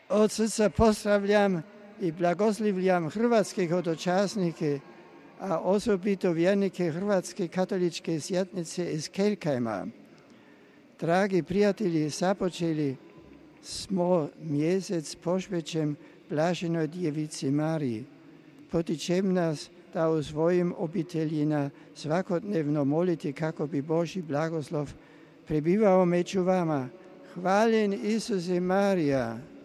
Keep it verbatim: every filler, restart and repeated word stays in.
Od srdca pozdravljam i blagoslivljam hrvatske hodočasnike, a osobito vjernike Hrvatske katoličke zajednice iz Kelkheima. Dragi prijatelji, započeli smo mjesec posvećen Blaženoj Djevici Mariji. Potičem nas da u svojim obiteljima svakodnevno moliti kako bi Božji blagoslov prebivao među vama. Hvaljen Isuse Marija.